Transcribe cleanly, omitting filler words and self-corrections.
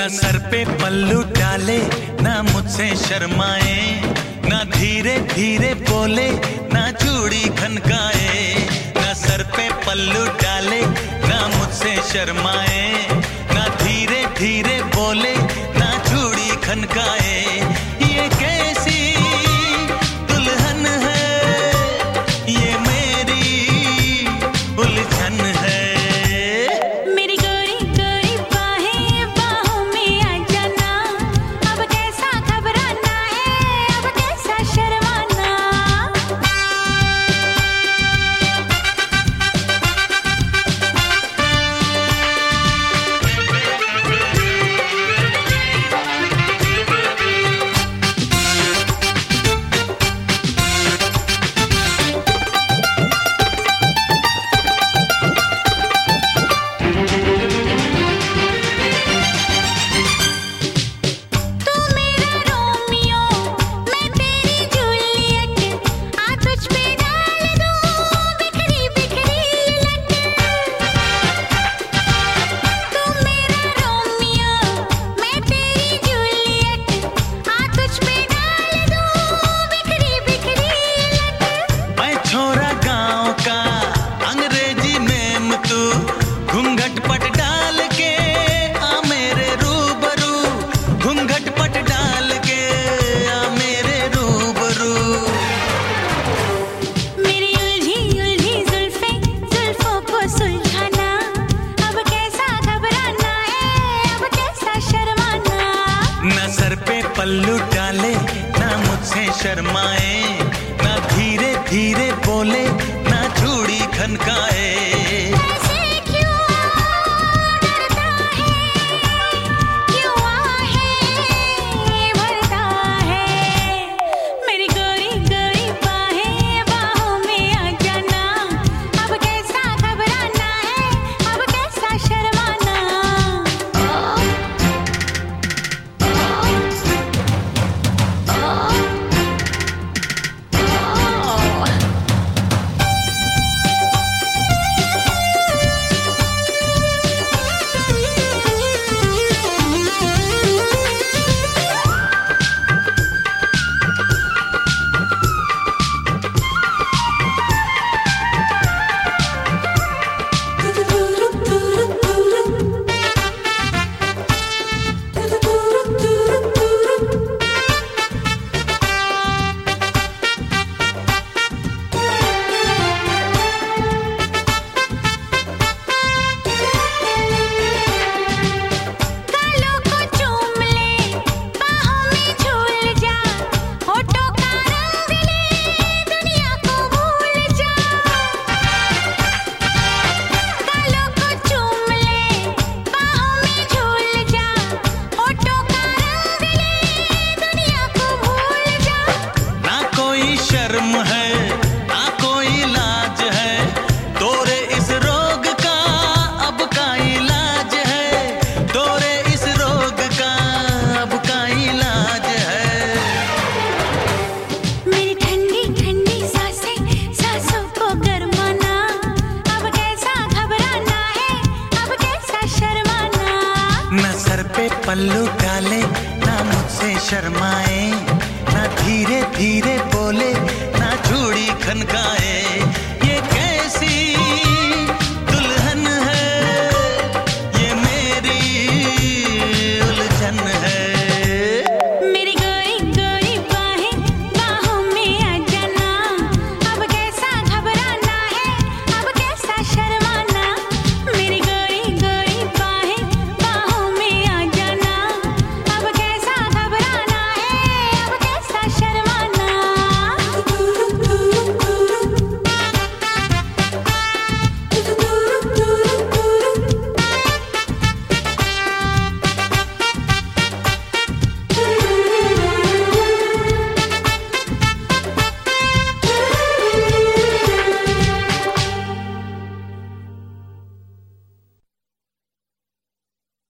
ना सर पे पल्लू डाले, ना मुझसे शर्माए, ना धीरे धीरे बोले, ना चूड़ी खनकाए। ना सर पे पल्लू डाले, ना मुझसे शर्माए, ना धीरे धीरे बोले, ना चूड़ी खनकाए। ये कैसी दुल्हन है, ये मेरी उलझन है। मेरी गोरी गोरी बाहें बाहों में आ जाना, अब कैसा घबराना है, अब कैसा शर्माना। घूंघट पट डाल के आ मेरे रूबरू, घूंघट पट डाल के आ मेरे रूबरू। मेरी उलझी उलझी जुल्फें जुल्फों को सुलझाना, अब कैसा घबराना है, अब कैसा शर्माना। ना सर पे पल्लू डाले, ना मुझसे शर्माए, ना धीरे धीरे बोले, ना चूड़ी खनकाए। शर्म है ना कोई लाज है, तोरे इस रोग का अब का इलाज है, तोरे इस रोग का अब का इलाज है। मेरी ठंडी ठंडी सांसें सांसों को गरमाना, अब कैसा घबराना है, अब कैसा शर्माना। ना सर पे पल्लू डाले, ना मुझसे शर्माए, ना धीरे धीरे बोले, ना चूड़ी खनकाए। ये कैसी